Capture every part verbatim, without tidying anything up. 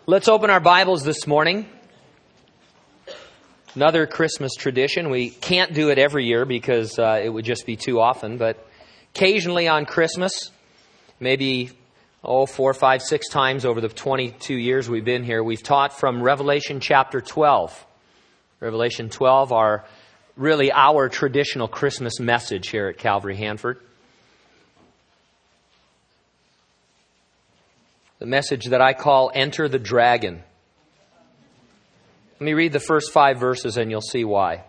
Let's open our Bibles this morning. Another Christmas tradition. We can't do it every year because uh, it would just be too often, but occasionally on Christmas, maybe oh, four, five, six times over the twenty-two years we've been here, we've taught from Revelation chapter twelve. Revelation twelve, our really our traditional Christmas message here at Calvary Hanford. The message that I call Enter the Dragon. Let me read the first five verses and you'll see why.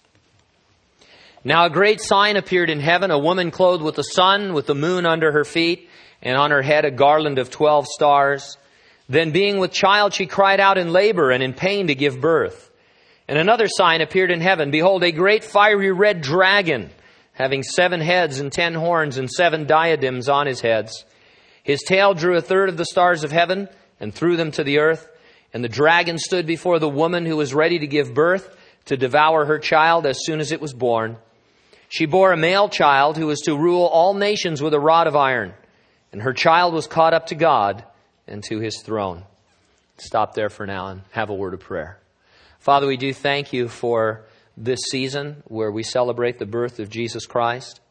Now a great sign appeared in heaven, a woman clothed with the sun, with the moon under her feet, and on her head a garland of twelve stars. Then being with child, she cried out in labor and in pain to give birth. And another sign appeared in heaven. Behold, a great fiery red dragon, having seven heads and ten horns and seven diadems on his heads. His tail drew a third of the stars of heaven and threw them to the earth. And the dragon stood before the woman who was ready to give birth to devour her child as soon as it was born. She bore a male child who was to rule all nations with a rod of iron. And her child was caught up to God and to his throne. Stop there for now and have a word of prayer. Father, we do thank you for this season where we celebrate the birth of Jesus Christ.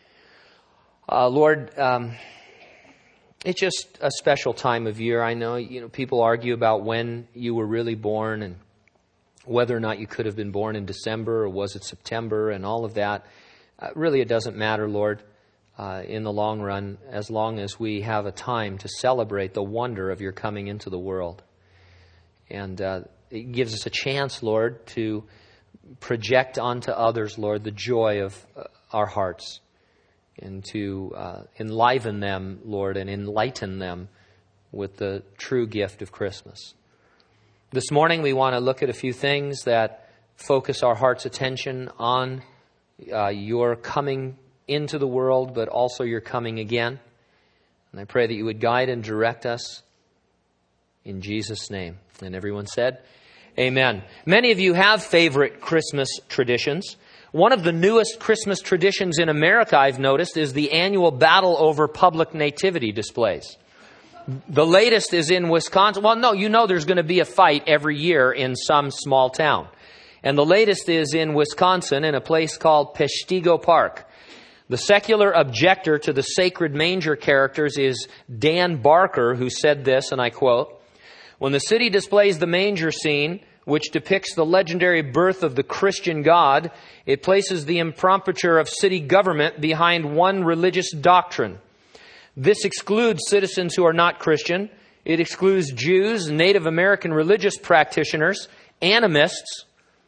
Uh, Lord, um, it's just a special time of year. I know, you know, people argue about when you were really born and whether or not you could have been born in December or was it September and all of that. Uh, really, it doesn't matter, Lord, uh, in the long run, as long as we have a time to celebrate the wonder of your coming into the world. And uh, it gives us a chance, Lord, to project onto others, Lord, the joy of uh, our hearts. And to uh, enliven them, Lord, and enlighten them with the true gift of Christmas. This morning we want to look at a few things that focus our heart's attention on uh, your coming into the world, but also your coming again. And I pray that you would guide and direct us in Jesus' name. And everyone said, Amen. Many of you have favorite Christmas traditions. One of the newest Christmas traditions in America, I've noticed, is the annual battle over public nativity displays. The latest is in Wisconsin. Well, no, you know there's going to be a fight every year in some small town. And the latest is in Wisconsin in a place called Peshtigo Park. The secular objector to the sacred manger characters is Dan Barker, who said this, and I quote, "When the city displays the manger scene, which depicts the legendary birth of the Christian God, it places the imprimatur of city government behind one religious doctrine. This excludes citizens who are not Christian. It excludes Jews, Native American religious practitioners, animists,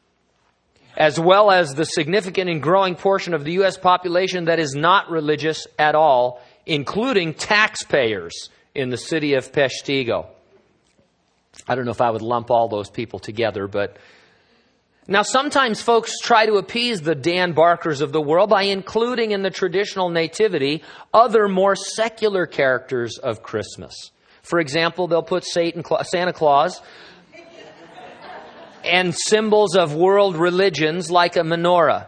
as well as the significant and growing portion of the U S population that is not religious at all, including taxpayers in the city of Peshtigo." I don't know if I would lump all those people together, but now sometimes folks try to appease the Dan Barkers of the world by including in the traditional nativity other more secular characters of Christmas. For example, they'll put Satan, Santa Claus and symbols of world religions like a menorah.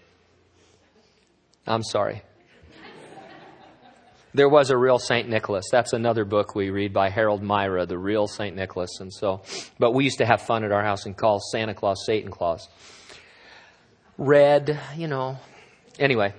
I'm sorry. There was a real Saint Nicholas. That's another book we read by Harold Myra, The Real Saint Nicholas. And so, but we used to have fun at our house and call Santa Claus Satan Claus. Red, you know. Anyway.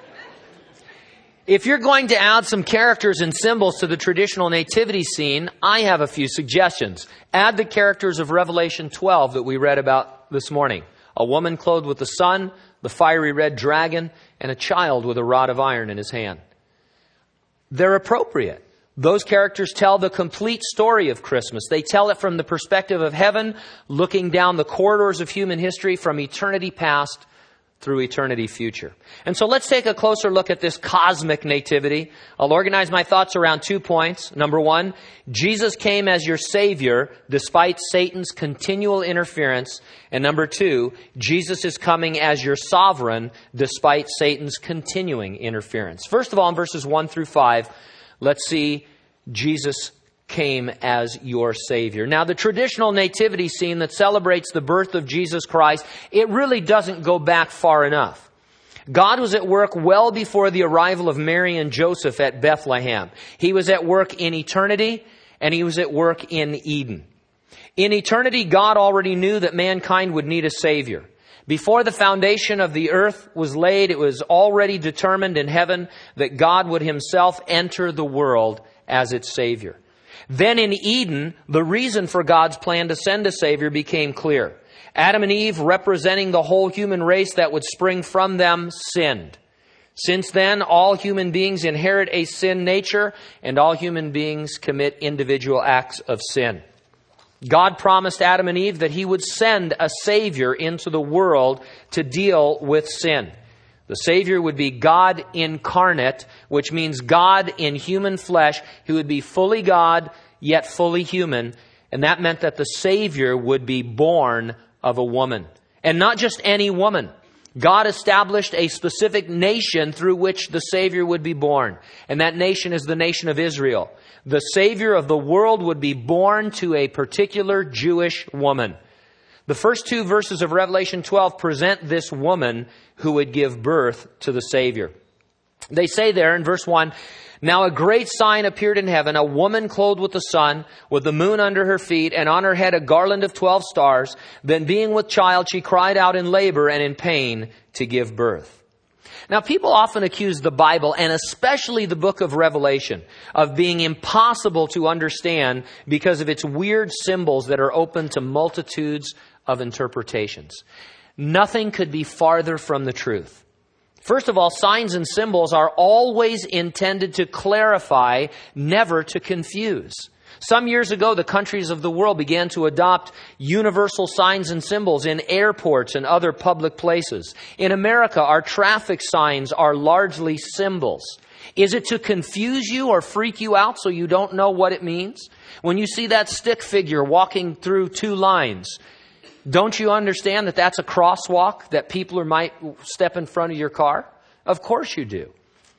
If you're going to add some characters and symbols to the traditional nativity scene, I have a few suggestions. Add the characters of Revelation twelve that we read about this morning. A woman clothed with the sun, the fiery red dragon, and a child with a rod of iron in his hand. They're appropriate. Those characters tell the complete story of Christmas. They tell it from the perspective of heaven, looking down the corridors of human history from eternity past through eternity future. And so let's take a closer look at this cosmic nativity. I'll organize my thoughts around two points. Number one, Jesus came as your Savior despite Satan's continual interference. And number two, Jesus is coming as your sovereign despite Satan's continuing interference. First of all, in verses one through five, let's see Jesus came as your Savior. Now, the traditional nativity scene that celebrates the birth of Jesus Christ, it really doesn't go back far enough. God was at work well before the arrival of Mary and Joseph at Bethlehem. He was at work in eternity, and he was at work in Eden. In eternity, God already knew that mankind would need a Savior. Before the foundation of the earth was laid, it was already determined in heaven that God would himself enter the world as its Savior. Then in Eden, the reason for God's plan to send a Savior became clear. Adam and Eve, representing the whole human race that would spring from them, sinned. Since then, all human beings inherit a sin nature, and all human beings commit individual acts of sin. God promised Adam and Eve that he would send a Savior into the world to deal with sin. The Savior would be God incarnate, which means God in human flesh. He would be fully God, yet fully human. And that meant that the Savior would be born of a woman. And not just any woman. God established a specific nation through which the Savior would be born. And that nation is the nation of Israel. The Savior of the world would be born to a particular Jewish woman. The first two verses of Revelation twelve present this woman who would give birth to the Savior. They say there in verse one, "Now a great sign appeared in heaven, a woman clothed with the sun, with the moon under her feet, and on her head a garland of twelve stars. Then being with child, she cried out in labor and in pain to give birth." Now, people often accuse the Bible, and especially the book of Revelation, of being impossible to understand because of its weird symbols that are open to multitudes of interpretations. Nothing could be farther from the truth. First of all, signs and symbols are always intended to clarify, never to confuse. Some years ago, the countries of the world began to adopt universal signs and symbols in airports and other public places. In America, our traffic signs are largely symbols. Is it to confuse you or freak you out so you don't know what it means? When you see that stick figure walking through two lines, don't you understand that that's a crosswalk, that people might step in front of your car? Of course you do.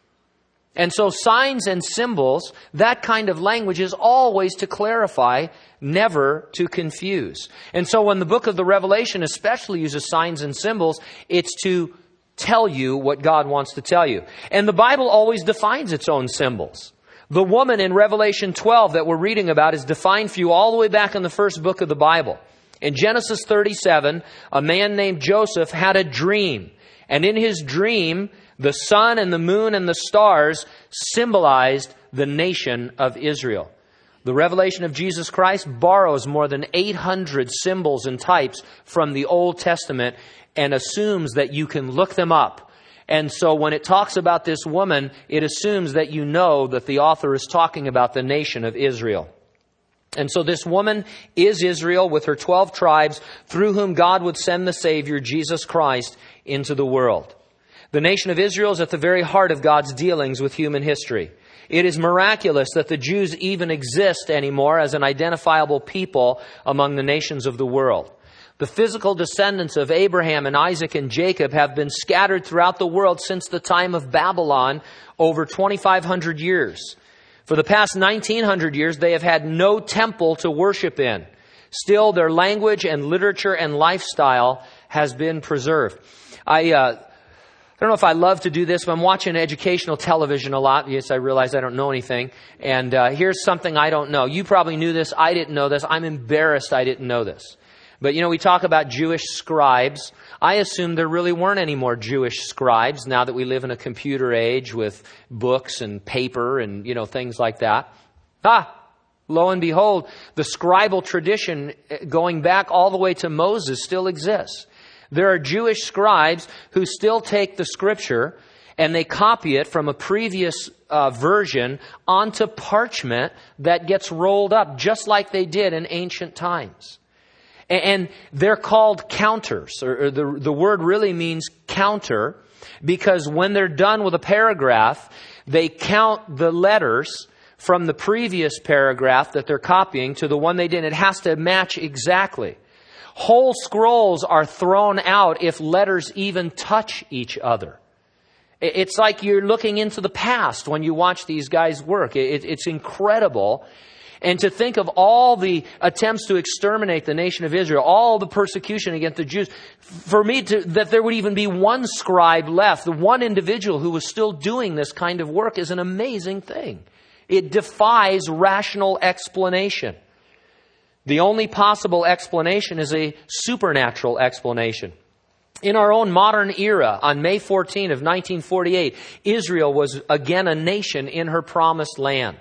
And so signs and symbols, that kind of language is always to clarify, never to confuse. And so when the book of the Revelation especially uses signs and symbols, it's to tell you what God wants to tell you. And the Bible always defines its own symbols. The woman in Revelation twelve that we're reading about is defined for you all the way back in the first book of the Bible. In Genesis thirty-seven, a man named Joseph had a dream. And in his dream, the sun and the moon and the stars symbolized the nation of Israel. The revelation of Jesus Christ borrows more than eight hundred symbols and types from the Old Testament and assumes that you can look them up. And so when it talks about this woman, it assumes that you know that the author is talking about the nation of Israel. And so this woman is Israel with her twelve tribes through whom God would send the Savior, Jesus Christ, into the world. The nation of Israel is at the very heart of God's dealings with human history. It is miraculous that the Jews even exist anymore as an identifiable people among the nations of the world. The physical descendants of Abraham and Isaac and Jacob have been scattered throughout the world since the time of Babylon, over twenty-five hundred years. For the past nineteen hundred years, they have had no temple to worship in. Still, their language and literature and lifestyle has been preserved. I, uh, I don't know if I love to do this, but I'm watching educational television a lot. Yes, I realize I don't know anything. And uh, here's something I don't know. You probably knew this. I didn't know this. I'm embarrassed I didn't know this. But, you know, we talk about Jewish scribes. I assume there really weren't any more Jewish scribes now that we live in a computer age with books and paper and, you know, things like that. Ah, lo and behold, the scribal tradition going back all the way to Moses still exists. There are Jewish scribes who still take the scripture and they copy it from a previous uh, version onto parchment that gets rolled up just like they did in ancient times. And they're called counters, or the, the word really means counter, because when they're done with a paragraph, they count the letters from the previous paragraph that they're copying to the one they did. It has to match exactly. Whole scrolls are thrown out if letters even touch each other. It's like you're looking into the past when you watch these guys work. It's incredible. And to think of all the attempts to exterminate the nation of Israel, all the persecution against the Jews, for me to, that there would even be one scribe left, the one individual who was still doing this kind of work, is an amazing thing. It defies rational explanation. The only possible explanation is a supernatural explanation. In our own modern era, on May fourteenth of nineteen forty-eight, Israel was again a nation in her promised land.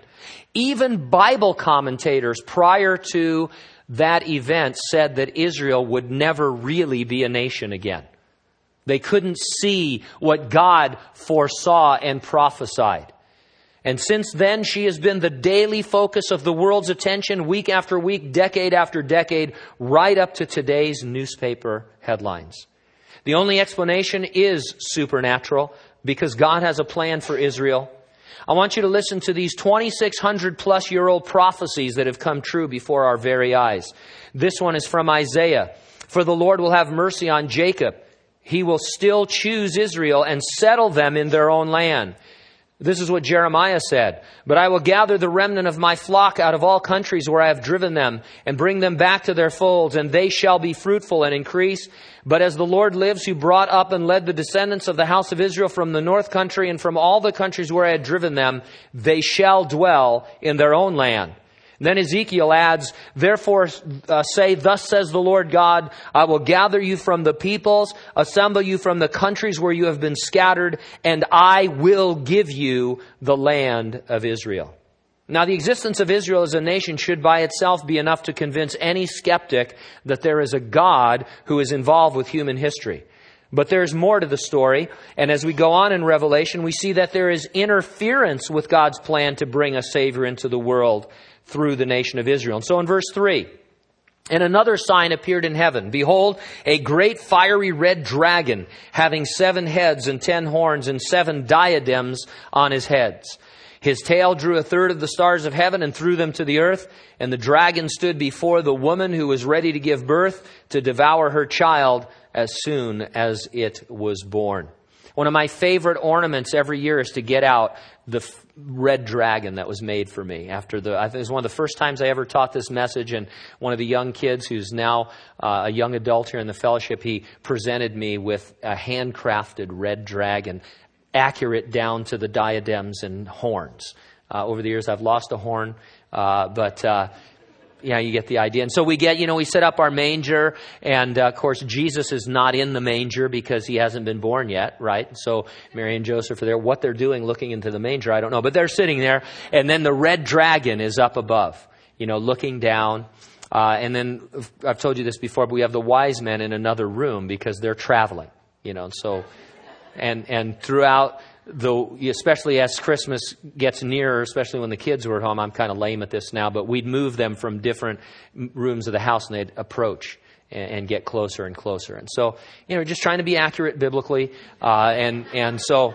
Even Bible commentators prior to that event said that Israel would never really be a nation again. They couldn't see what God foresaw and prophesied. And since then, she has been the daily focus of the world's attention, week after week, decade after decade, right up to today's newspaper headlines. The only explanation is supernatural, because God has a plan for Israel. I want you to listen to these twenty-six hundred plus year old prophecies that have come true before our very eyes. This one is from Isaiah. For the Lord will have mercy on Jacob. He will still choose Israel and settle them in their own land. This is what Jeremiah said. But I will gather the remnant of my flock out of all countries where I have driven them, and bring them back to their folds, and they shall be fruitful and increase. But as the Lord lives, who brought up and led the descendants of the house of Israel from the north country and from all the countries where I had driven them, they shall dwell in their own land. Then Ezekiel adds, therefore uh, say, thus says the Lord God, I will gather you from the peoples, assemble you from the countries where you have been scattered, and I will give you the land of Israel. Now, the existence of Israel as a nation should by itself be enough to convince any skeptic that there is a God who is involved with human history. But there's more to the story, and as we go on in Revelation, we see that there is interference with God's plan to bring a Savior into the world through the nation of Israel. And so in verse three, and another sign appeared in heaven. Behold, a great fiery red dragon, having seven heads and ten horns and seven diadems on his heads. His tail drew a third of the stars of heaven and threw them to the earth. And the dragon stood before the woman who was ready to give birth, to devour her child as soon as it was born. One of my favorite ornaments every year is to get out the f- red dragon that was made for me. After the, I think it was one of the first times I ever taught this message, and one of the young kids who's now uh, a young adult here in the fellowship, he presented me with a handcrafted red dragon, accurate down to the diadems and horns. Uh, over the years, I've lost a horn, uh, but uh, yeah, you get the idea. And so we get, you know, we set up our manger, and uh, of course, Jesus is not in the manger because he hasn't been born yet, right? So Mary and Joseph are there. What they're doing looking into the manger, I don't know, but they're sitting there, and then the red dragon is up above, you know, looking down. Uh, and then I've told you this before, but we have the wise men in another room because they're traveling, you know, so, and, and throughout the, especially as Christmas gets nearer, especially when the kids were at home, I'm kind of lame at this now, but we'd move them from different rooms of the house, and they'd approach and, and get closer and closer. And so, you know, just trying to be accurate biblically. Uh, and, and so,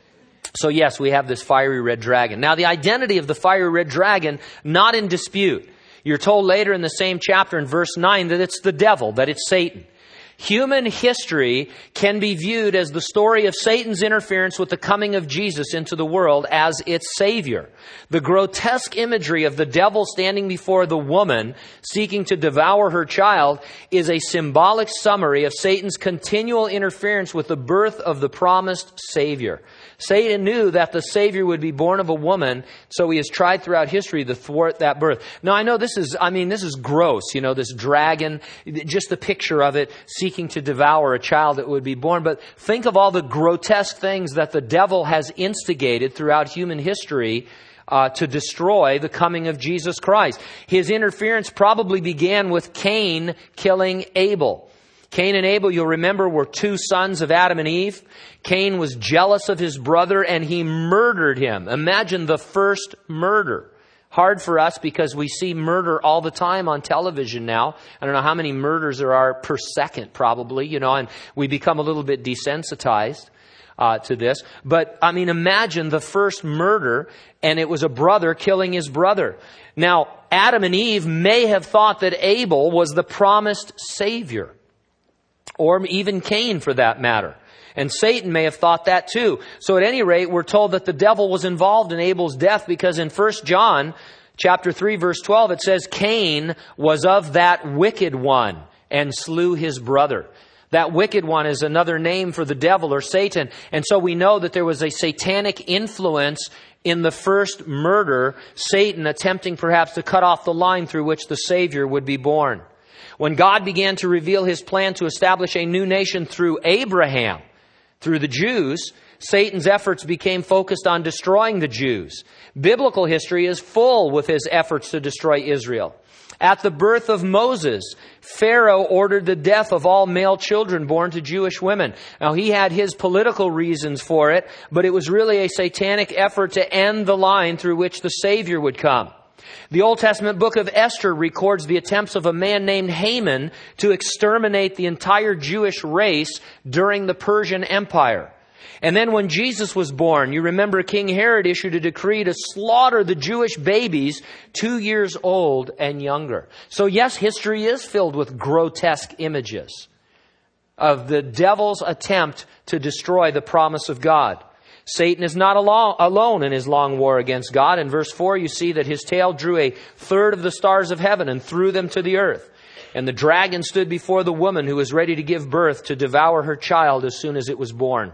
so yes, we have this fiery red dragon. Now, the identity of the fiery red dragon, not in dispute. You're told later in the same chapter in verse nine that it's the devil, that it's Satan. Human history can be viewed as the story of Satan's interference with the coming of Jesus into the world as its Savior. The grotesque imagery of the devil standing before the woman seeking to devour her child is a symbolic summary of Satan's continual interference with the birth of the promised Savior. Satan knew that the Savior would be born of a woman, so he has tried throughout history to thwart that birth. Now, I know this is, I mean, this is gross, you know, this dragon, just the picture of it seeking to devour a child that would be born. But think of all the grotesque things that the devil has instigated throughout human history uh, to destroy the coming of Jesus Christ. His interference probably began with Cain killing Abel. Cain and Abel, you'll remember, were two sons of Adam and Eve. Cain was jealous of his brother and he murdered him. Imagine the first murder. Hard for us because we see murder all the time on television now. I don't know how many murders there are per second probably, you know, and we become a little bit desensitized uh, to this. But, I mean, imagine the first murder, and it was a brother killing his brother. Now, Adam and Eve may have thought that Abel was the promised Savior. Or even Cain, for that matter. And Satan may have thought that too. So at any rate, we're told that the devil was involved in Abel's death because in First John chapter three, verse twelve, it says, Cain was of that wicked one and slew his brother. That wicked one is another name for the devil or Satan. And so we know that there was a satanic influence in the first murder, Satan attempting perhaps to cut off the line through which the Savior would be born. When God began to reveal His plan to establish a new nation through Abraham, through the Jews, Satan's efforts became focused on destroying the Jews. Biblical history is full with his efforts to destroy Israel. At the birth of Moses, Pharaoh ordered the death of all male children born to Jewish women. Now, he had his political reasons for it, but it was really a satanic effort to end the line through which the Savior would come. The Old Testament book of Esther records the attempts of a man named Haman to exterminate the entire Jewish race during the Persian Empire. And then when Jesus was born, you remember King Herod issued a decree to slaughter the Jewish babies two years old and younger. So yes, history is filled with grotesque images of the devil's attempt to destroy the promise of God. Satan is not alone in his long war against God. In verse four, you see that his tail drew a third of the stars of heaven and threw them to the earth. And the dragon stood before the woman who was ready to give birth to devour her child as soon as it was born.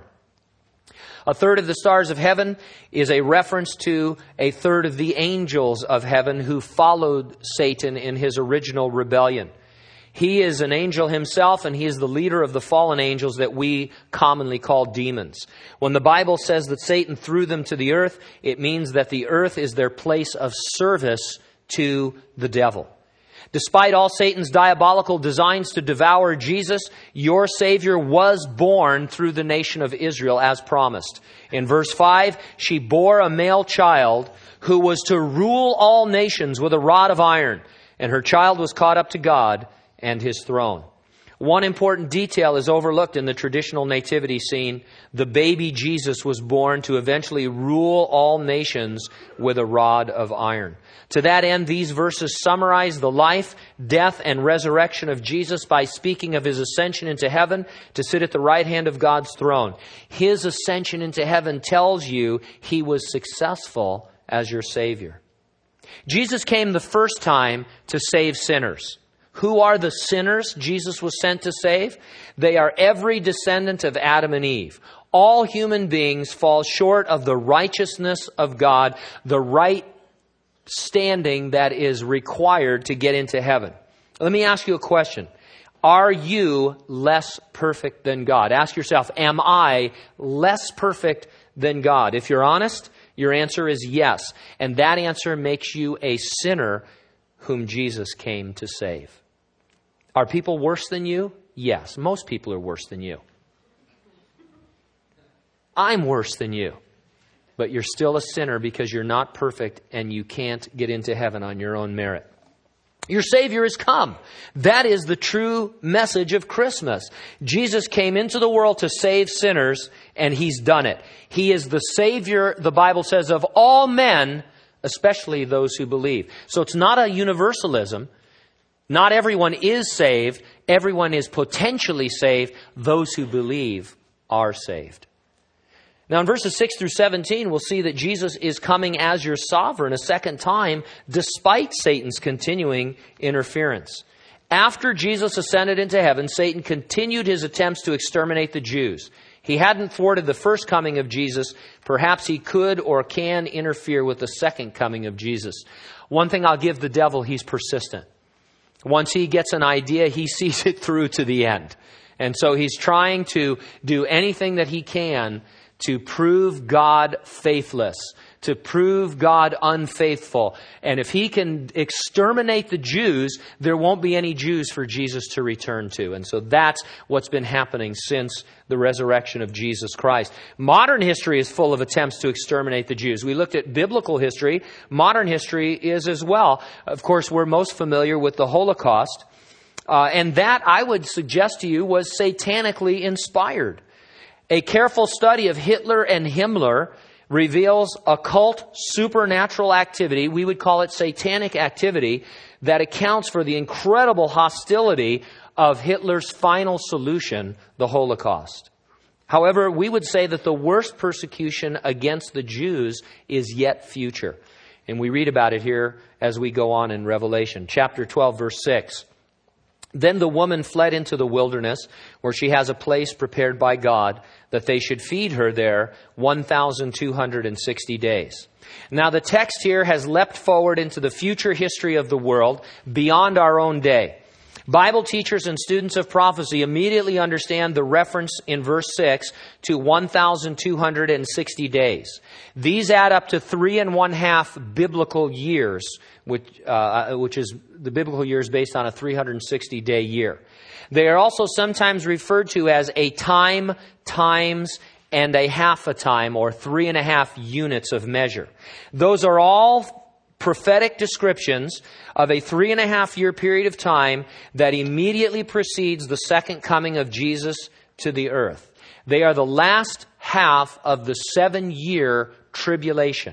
A third of the stars of heaven is a reference to a third of the angels of heaven who followed Satan in his original rebellion. He is an angel himself, and he is the leader of the fallen angels that we commonly call demons. When the Bible says that Satan threw them to the earth, it means that the earth is their place of service to the devil. Despite all Satan's diabolical designs to devour Jesus, your Savior was born through the nation of Israel as promised. In verse five, she bore a male child who was to rule all nations with a rod of iron, and her child was caught up to God and His throne. One important detail is overlooked in the traditional nativity scene. The baby Jesus was born to eventually rule all nations with a rod of iron. To that end, these verses summarize the life, death, and resurrection of Jesus by speaking of His ascension into heaven to sit at the right hand of God's throne. His ascension into heaven tells you He was successful as your Savior. Jesus came the first time to save sinners. Who are the sinners Jesus was sent to save? They are every descendant of Adam and Eve. All human beings fall short of the righteousness of God, the right standing that is required to get into heaven. Let me ask you a question. Are you less perfect than God? Ask yourself, am I less perfect than God? If you're honest, your answer is yes. And that answer makes you a sinner whom Jesus came to save. Are people worse than you? Yes, most people are worse than you. I'm worse than you. But you're still a sinner because you're not perfect and you can't get into heaven on your own merit. Your Savior has come. That is the true message of Christmas. Jesus came into the world to save sinners, and He's done it. He is the Savior, the Bible says, of all men, especially those who believe. So it's not a universalism. Not everyone is saved. Everyone is potentially saved. Those who believe are saved. Now in verses six through seventeen, we'll see that Jesus is coming as your sovereign a second time, despite Satan's continuing interference. After Jesus ascended into heaven, Satan continued his attempts to exterminate the Jews. He hadn't thwarted the first coming of Jesus. Perhaps he could or can interfere with the second coming of Jesus. One thing I'll give the devil, he's persistent. Once he gets an idea, he sees it through to the end. And so he's trying to do anything that he can to prove God faithless, to prove God unfaithful. And if he can exterminate the Jews, there won't be any Jews for Jesus to return to. And so that's what's been happening since the resurrection of Jesus Christ. Modern history is full of attempts to exterminate the Jews. We looked at biblical history. Modern history is as well. Of course, we're most familiar with the Holocaust. Uh, and that, I would suggest to you, was satanically inspired. A careful study of Hitler and Himmler reveals occult supernatural activity, we would call it satanic activity, that accounts for the incredible hostility of Hitler's final solution, the Holocaust. However, we would say that the worst persecution against the Jews is yet future. And we read about it here as we go on in Revelation. Chapter twelve, verse six. Then the woman fled into the wilderness, where she has a place prepared by God, that they should feed her there one thousand two hundred sixty days. Now the text here has leapt forward into the future history of the world beyond our own day. Bible teachers and students of prophecy immediately understand the reference in verse six to one thousand two hundred sixty days. These add up to three and one half biblical years, which, uh, which is the biblical years based on a three hundred sixty day year. They are also sometimes referred to as a time, times, and a half a time, or three and a half units of measure. Those are all prophetic descriptions of a three and a half year period of time that immediately precedes the second coming of Jesus to the earth. They are the last half of the seven year tribulation.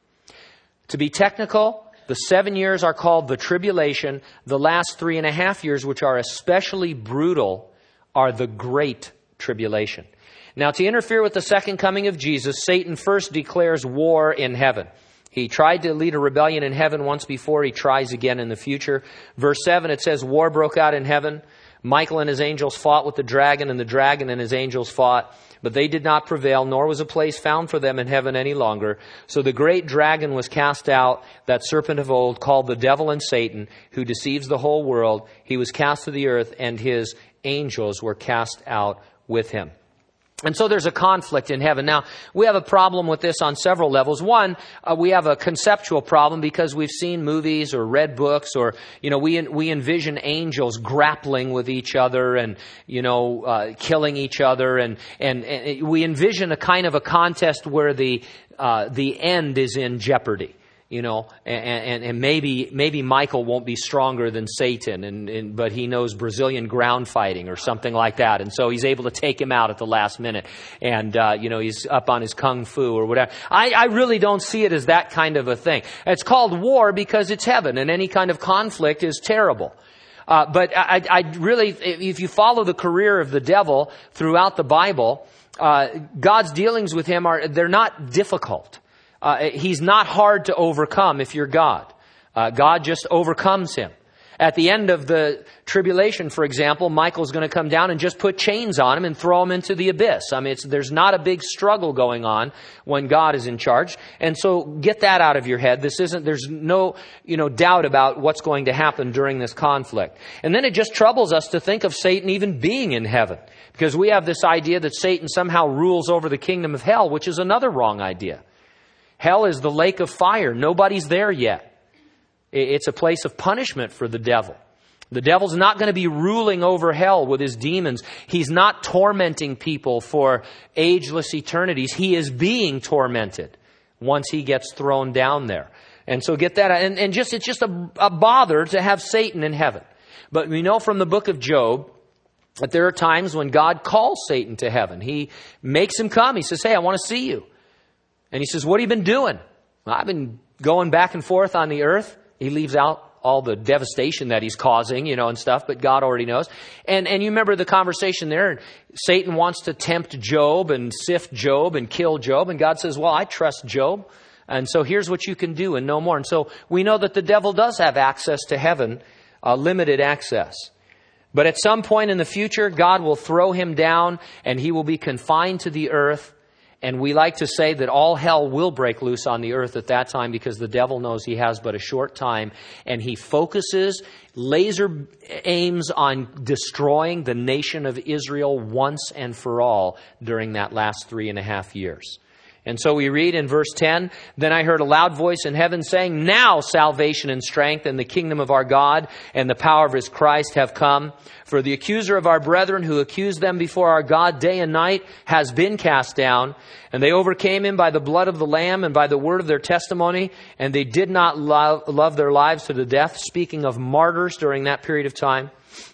To be technical, the seven years are called the tribulation. The last three and a half years, which are especially brutal, are the great tribulation. Now, to interfere with the second coming of Jesus, Satan first declares war in heaven. He tried to lead a rebellion in heaven once before. He tries again in the future. Verse seven, it says, war broke out in heaven. Michael and his angels fought with the dragon, and the dragon and his angels fought. But they did not prevail, nor was a place found for them in heaven any longer. So the great dragon was cast out, that serpent of old, called the devil and Satan, who deceives the whole world. He was cast to the earth, and his angels were cast out with him. And so there's a conflict in heaven. Now, we have a problem with this on several levels. One, uh, we have a conceptual problem because we've seen movies or read books, or, you know, we we envision angels grappling with each other and, you know, uh, killing each other. And, and, and we envision a kind of a contest where the uh, the end is in jeopardy. You know, and, and, and maybe maybe Michael won't be stronger than Satan, and, and but he knows Brazilian ground fighting or something like that, and so he's able to take him out at the last minute, and uh, you know, he's up on his kung fu or whatever. I, I really don't see it as that kind of a thing. It's called war because it's heaven, and any kind of conflict is terrible. Uh, but I, I really, if you follow the career of the devil throughout the Bible, uh, God's dealings with him are they're not difficult. Uh, he's not hard to overcome if you're God. Uh, God just overcomes him. At the end of the tribulation, for example, Michael's going to come down and just put chains on him and throw him into the abyss. I mean, it's, there's not a big struggle going on when God is in charge. And so get that out of your head. This isn't, there's no, you know, doubt about what's going to happen during this conflict. And then it just troubles us to think of Satan even being in heaven, because we have this idea that Satan somehow rules over the kingdom of hell, which is another wrong idea. Hell is the lake of fire. Nobody's there yet. It's a place of punishment for the devil. The devil's not going to be ruling over hell with his demons. He's not tormenting people for ageless eternities. He is being tormented once he gets thrown down there. And so get that. And, and just it's just a, a bother to have Satan in heaven. But we know from the book of Job that there are times when God calls Satan to heaven. He makes him come. He says, hey, I want to see you. And he says, what have you been doing? Well, I've been going back and forth on the earth. He leaves out all the devastation that he's causing, you know, and stuff, but God already knows. And and you remember the conversation there. Satan wants to tempt Job and sift Job and kill Job. And God says, well, I trust Job. And so here's what you can do and no more. And so we know that the devil does have access to heaven, uh, limited access. But at some point in the future, God will throw him down and he will be confined to the earth. And we like to say that all hell will break loose on the earth at that time, because the devil knows he has but a short time. And he focuses, laser aims on destroying the nation of Israel once and for all during that last three and a half years. And so we read in verse ten, then I heard a loud voice in heaven saying, now salvation and strength and the kingdom of our God and the power of his Christ have come. For the accuser of our brethren who accused them before our God day and night has been cast down. And they overcame him by the blood of the Lamb and by the word of their testimony. And they did not love, love their lives to the death. Speaking of martyrs during that period of time.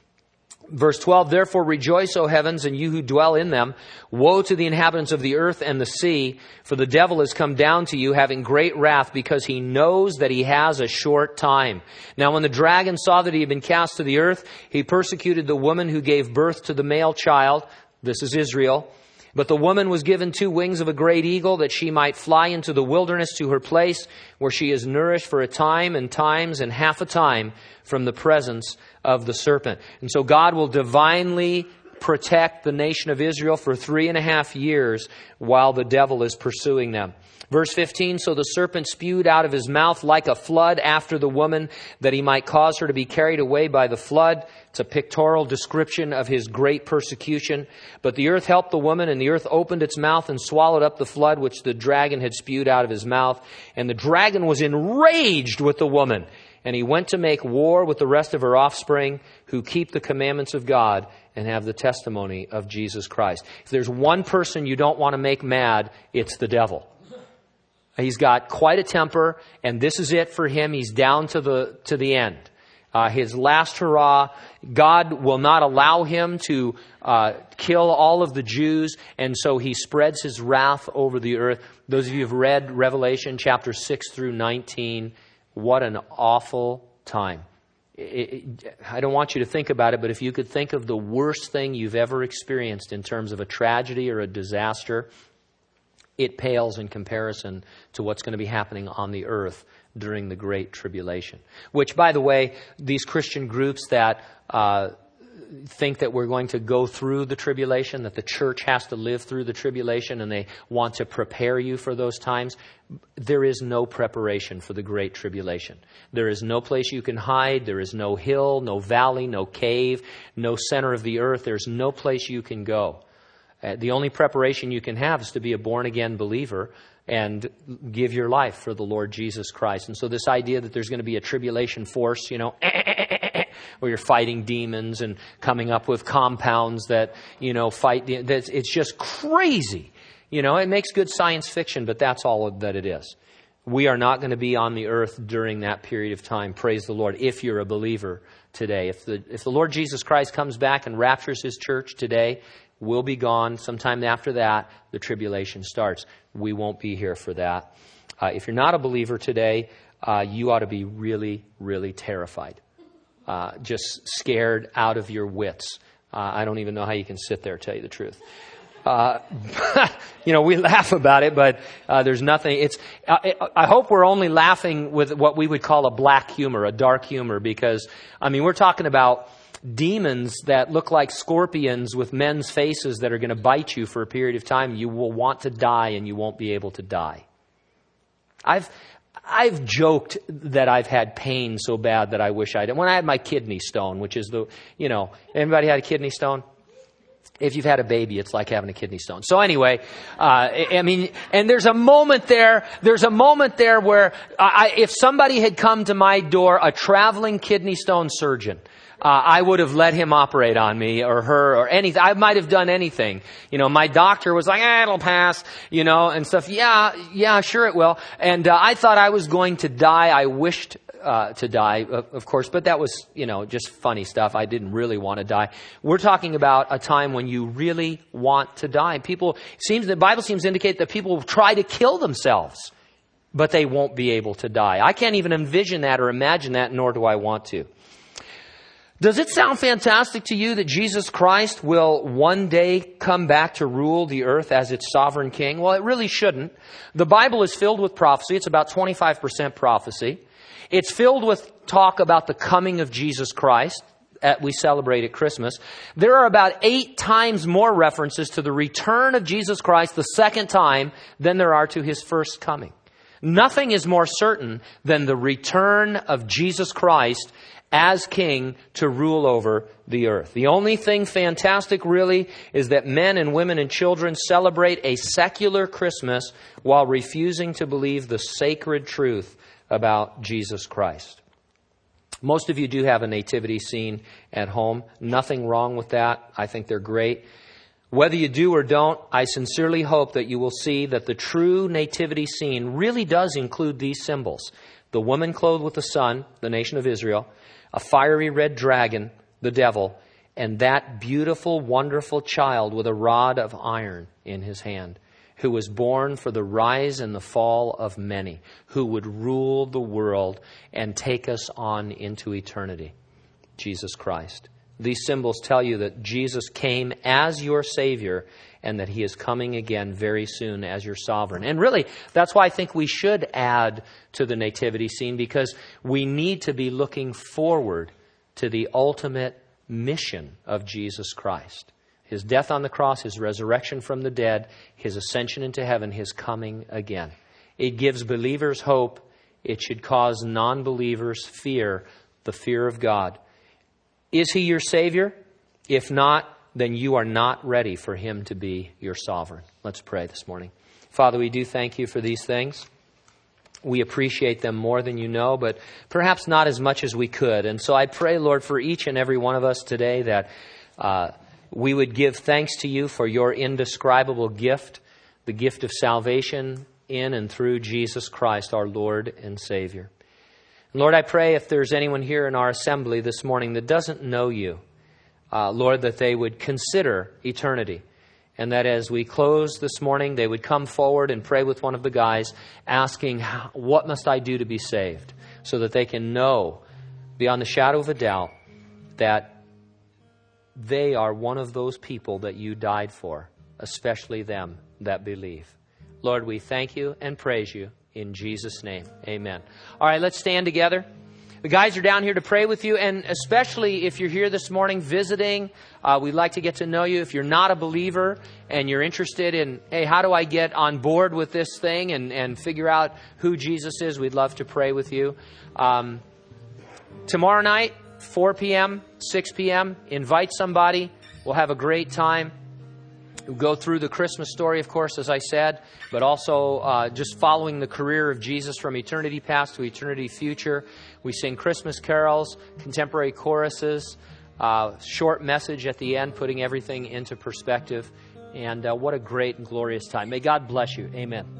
Verse twelve, therefore rejoice, O heavens, and you who dwell in them. Woe to the inhabitants of the earth and the sea, for the devil has come down to you, having great wrath, because he knows that he has a short time. Now when the dragon saw that he had been cast to the earth, he persecuted the woman who gave birth to the male child. This is Israel. But the woman was given two wings of a great eagle, that she might fly into the wilderness to her place, where she is nourished for a time and times and half a time from the presence of the serpent. And so God will divinely protect the nation of Israel for three and a half years while the devil is pursuing them. Verse fifteen, so the serpent spewed out of his mouth like a flood after the woman, that he might cause her to be carried away by the flood. It's a pictorial description of his great persecution. But the earth helped the woman, and the earth opened its mouth and swallowed up the flood which the dragon had spewed out of his mouth. And the dragon was enraged with the woman, and he went to make war with the rest of her offspring, who keep the commandments of God and have the testimony of Jesus Christ. If there's one person you don't want to make mad, it's the devil. He's got quite a temper, and this is it for him. He's down to the to the end. Uh, his last hurrah. God will not allow him to uh, kill all of the Jews, and so he spreads his wrath over the earth. Those of you who have read Revelation chapter six through nineteen, what an awful time. It, it, I don't want you to think about it, but if you could think of the worst thing you've ever experienced in terms of a tragedy or a disaster, it pales in comparison to what's going to be happening on the earth during the Great Tribulation. Which, by the way, these Christian groups that uh, think that we're going to go through the tribulation, that the church has to live through the tribulation, and they want to prepare you for those times, there is no preparation for the Great Tribulation. There is no place you can hide. There is no hill, no valley, no cave, no center of the earth. There's no place you can go. Uh, the only preparation you can have is to be a born-again believer and give your life for the Lord Jesus Christ. And so this idea that there's going to be a tribulation force, you know, where you're fighting demons and coming up with compounds that, you know, fight, that's, it's just crazy. You know, it makes good science fiction, but that's all that it is. We are not going to be on the earth during that period of time. Praise the Lord, if you're a believer today. If the, if the Lord Jesus Christ comes back and raptures his church today, we'll be gone. Sometime after that, the tribulation starts. We won't be here for that. Uh, if you're not a believer today, uh, you ought to be really, really terrified. Uh, just scared out of your wits. Uh, I don't even know how you can sit there, tell you the truth. Uh, you know, we laugh about it, but uh, there's nothing. It's. I, I hope we're only laughing with what we would call a black humor, a dark humor, because, I mean, we're talking about demons that look like scorpions with men's faces that are going to bite you for a period of time. You will want to die, and you won't be able to die. I've I've joked that I've had pain so bad that I wish I did. When I had my kidney stone, which is the, you know, anybody had a kidney stone? If you've had a baby, it's like having a kidney stone. So anyway, uh, I mean, and there's a moment there, there's a moment there where I, if somebody had come to my door, a traveling kidney stone surgeon, uh, I would have let him operate on me or her or anything. I might have done anything. You know, my doctor was like, eh, it'll pass, you know, and stuff. Yeah, yeah, sure it will. And uh, I thought I was going to die. I wished Uh, to die, of course, but that was, you know, just funny stuff. I didn't really want to die. We're talking about a time when you really want to die. People, seems the Bible seems to indicate that people try to kill themselves, but they won't be able to die. I can't even envision that or imagine that, nor do I want to. Does it sound fantastic to you that Jesus Christ will one day come back to rule the earth as its sovereign king? Well, it really shouldn't. The Bible is filled with prophecy. It's about twenty-five percent prophecy. It's filled with talk about the coming of Jesus Christ that we celebrate at Christmas. There are about eight times more references to the return of Jesus Christ the second time than there are to his first coming. Nothing is more certain than the return of Jesus Christ as king to rule over the earth. The only thing fantastic really is that men and women and children celebrate a secular Christmas while refusing to believe the sacred truth about Jesus Christ. Most of you do have a nativity scene at home. Nothing wrong with that. I think they're great. Whether you do or don't, I sincerely hope that you will see that the true nativity scene really does include these symbols. The woman clothed with the sun, the nation of Israel, a fiery red dragon, the devil, and that beautiful, wonderful child with a rod of iron in his hand, who was born for the rise and the fall of many, who would rule the world and take us on into eternity. Jesus Christ. These symbols tell you that Jesus came as your Savior and that He is coming again very soon as your sovereign. And really, that's why I think we should add to the nativity scene, because we need to be looking forward to the ultimate mission of Jesus Christ. His death on the cross, His resurrection from the dead, His ascension into heaven, His coming again. It gives believers hope. It should cause non-believers fear, the fear of God. Is He your Savior? If not, then you are not ready for Him to be your sovereign. Let's pray this morning. Father, we do thank You for these things. We appreciate them more than you know, but perhaps not as much as we could. And so I pray, Lord, for each and every one of us today that uh, we would give thanks to You for Your indescribable gift, the gift of salvation in and through Jesus Christ, our Lord and Savior. Lord, I pray if there's anyone here in our assembly this morning that doesn't know You, uh, Lord, that they would consider eternity. And that as we close this morning, they would come forward and pray with one of the guys, asking, what must I do to be saved? So that they can know, beyond the shadow of a doubt, that they are one of those people that You died for, especially them that believe. Lord, we thank You and praise You. In Jesus' name, amen. All right, let's stand together. The guys are down here to pray with you, and especially if you're here this morning visiting, uh, we'd like to get to know you. If you're not a believer and you're interested in, hey, how do I get on board with this thing and, and figure out who Jesus is, we'd love to pray with you. Um, tomorrow night, four p.m., six p.m., invite somebody. We'll have a great time. We'll go through the Christmas story, of course, as I said, but also uh, just following the career of Jesus from eternity past to eternity future. We sing Christmas carols, contemporary choruses, uh, short message at the end, putting everything into perspective. And uh, what a great and glorious time. May God bless you. Amen.